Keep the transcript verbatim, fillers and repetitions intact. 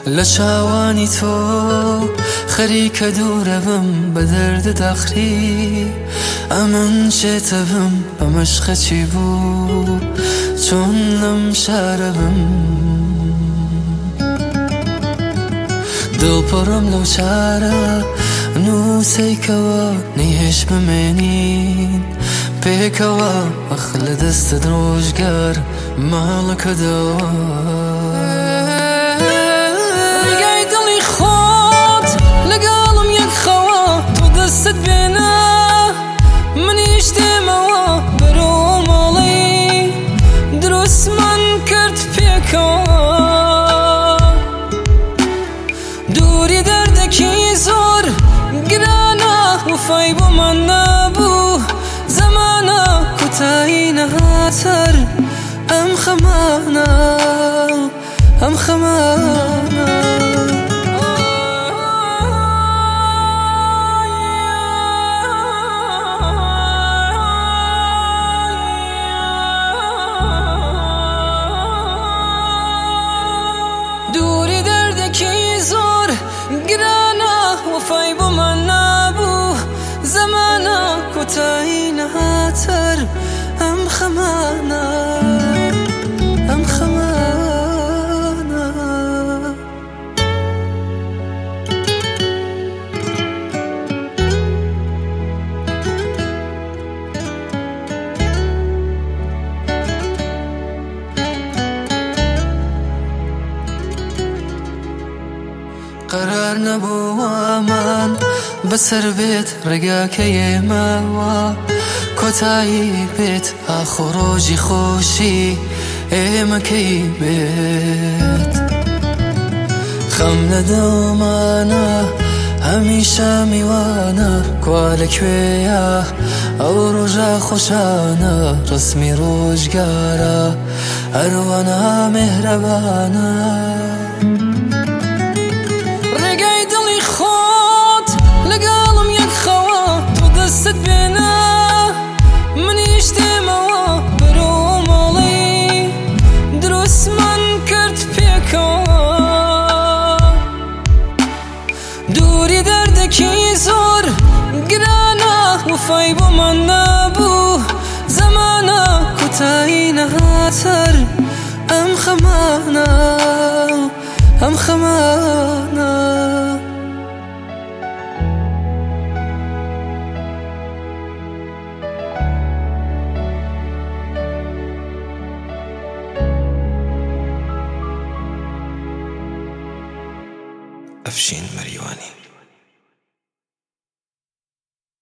لە چاوانی تۆ خەریکە دوورە بم بە دەردە داخری ئەمن چێتە بم بە مەشقەچی بوو چۆن لەم شارە بم دڵپەڕم لەو چارە نووسەیکەوە نەیهێش بمێنین پێکەوە ئەخ لە دەستت ڕۆژگار ماڵەکەدەوە ڕێگای دڵی خۆت لەگەڵم یەکخەوە تۆ دەستت بێنە منیش دێمەوە بەرەو ماڵی دروستمان کرد پێکەوە دووری دەردێکی زۆر گرانە وفای بۆمان نەبوو زەمانە کوتایی نەهاتەر ئەم خەمانە ئەم خەمانە دووری دەردێکی زۆر گرانە وفای بۆمان نەبوو زەمانە کوتایی نەهاتەر ئەم خەمانە ئەم خەمانە قەرار نەبووەمان بەسەر بێت ڕێگاکە ئێمەوە کۆتایی بێت ئاخۆ ڕۆژی خۆشی ئێمەکەی بێت خەم لە دڵمانە هەمیشە میوانە کوا لەکوێیە ئەو ڕۆژە خۆشانە ڕسمی ڕۆژگارە هەروەنا مێهرەبانە ڕێگای دڵی خۆت لەگەڵم یەکخەوە تۆ دەستت بێنە منیش دێمەوە بەرەو ماڵی دروستمان کرد پێکەوە دووری دەردێکی زۆر گرانە وفای بۆمان نەبوو زەمانە کوتایی نەهاتەر ئەم خەمانە ئەم خەمانە ئەفشین مەریوانی.